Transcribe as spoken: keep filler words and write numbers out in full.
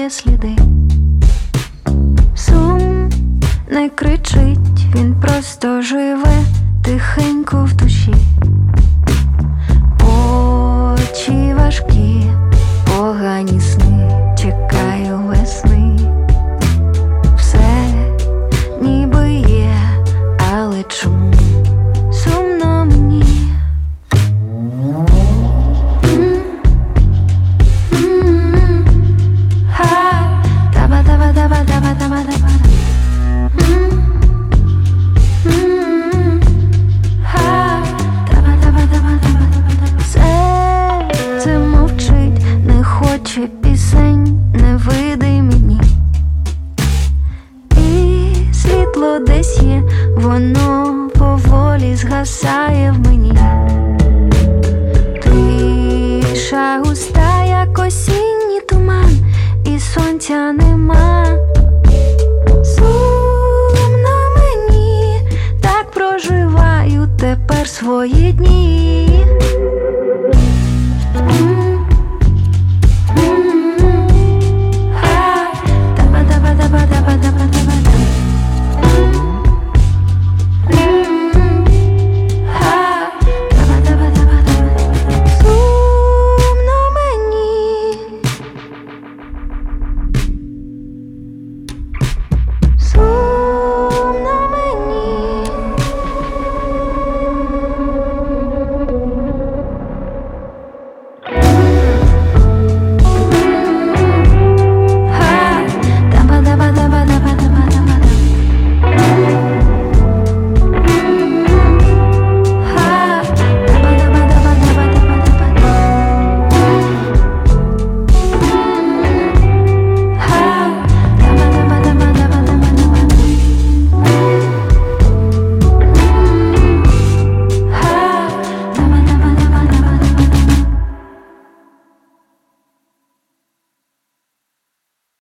залишає сліди. Сум не кричить, він просто живе тихенько в душі. Очі важкі, погані сни, чекаю весни. Все ніби є, але чому сумно мені? Серце мовчить, не хоче пісень, невидимі дні. І світло десь є, воно поволі згасає в мені. Тиша густа, як осінній туман, і сонця нема. Сумно мені, так проживаю тепер свої дні.